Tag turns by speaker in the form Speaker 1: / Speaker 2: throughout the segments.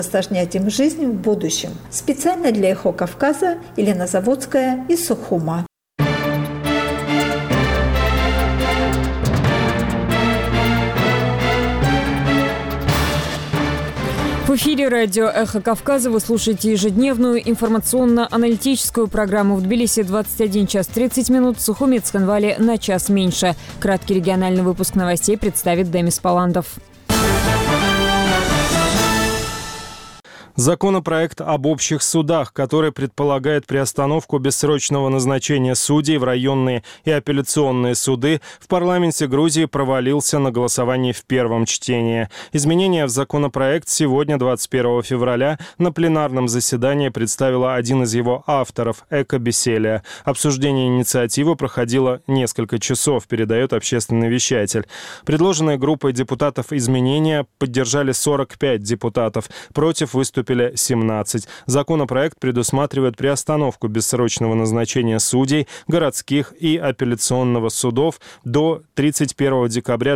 Speaker 1: осложнять им жизнь в будущем. Специально для «Эхо Кавказа» Елена Заводская из Сухума.
Speaker 2: В эфире радио «Эхо Кавказа» вы слушаете ежедневную информационно-аналитическую программу. В Тбилиси 21 час 30 минут, в Сухуме и Цхинвале на час меньше. Краткий региональный выпуск новостей представит Демис Паландов.
Speaker 3: Законопроект об общих судах, который предполагает приостановку бессрочного назначения судей в районные и апелляционные суды, в парламенте Грузии провалился на голосовании в первом чтении. Изменения в законопроект сегодня, 21 февраля, на пленарном заседании представила один из его авторов, Эко Беселия. Обсуждение инициативы проходило несколько часов, передает общественный вещатель. Предложенные группой депутатов изменения поддержали 45 депутатов, против выступили 17. Законопроект предусматривает приостановку бессрочного назначения судей городских и апелляционного судов до 31 декабря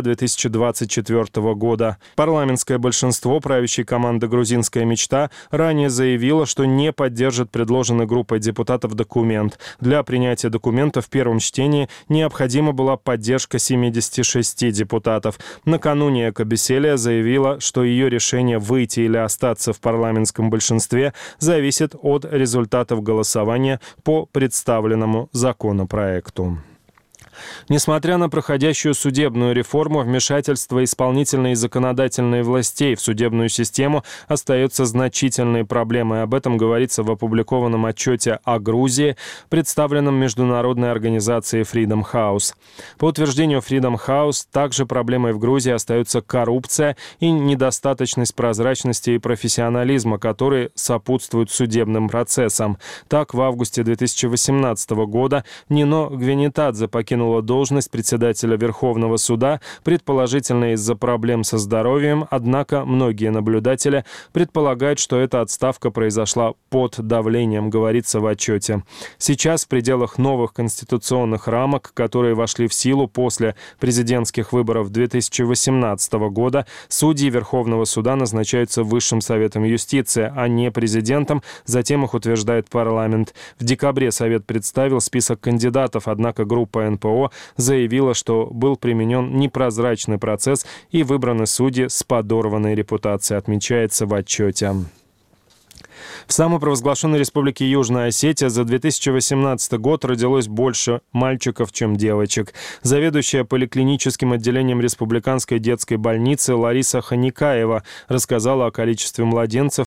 Speaker 3: 2024 года. Парламентское большинство правящей команды «Грузинская мечта» ранее заявило, что не поддержит предложенный группой депутатов документ. Для принятия документа в первом чтении необходима была поддержка 76 депутатов. Накануне Эко Беселия заявила, что ее решение выйти или остаться в парламентском большинстве зависит от результатов голосования по представленному законопроекту. Несмотря на проходящую судебную реформу, вмешательство исполнительной и законодательной властей в судебную систему остается значительной проблемой. Об этом говорится в опубликованном отчете о Грузии, представленном международной организацией Freedom House. По утверждению Freedom House, также проблемой в Грузии остаются коррупция и недостаточность прозрачности и профессионализма, которые сопутствуют судебным процессам. Так, в августе 2018 года Нино Гвенитадзе покинул должность председателя Верховного суда, предположительно из-за проблем со здоровьем, однако многие наблюдатели предполагают, что эта отставка произошла под давлением, говорится в отчете. Сейчас в пределах новых конституционных рамок, которые вошли в силу после президентских выборов 2018 года, судьи Верховного суда назначаются Высшим советом юстиции, а не президентом, затем их утверждает парламент. В декабре Совет представил список кандидатов, однако группа НПО заявила, что был применен непрозрачный процесс и выбраны судьи с подорванной репутацией, отмечается в отчете. В самопровозглашенной республике Южная Осетия за 2018 год родилось больше мальчиков, чем девочек. Заведующая поликлиническим отделением Республиканской детской больницы Лариса Ханикаева рассказала о количестве младенцев,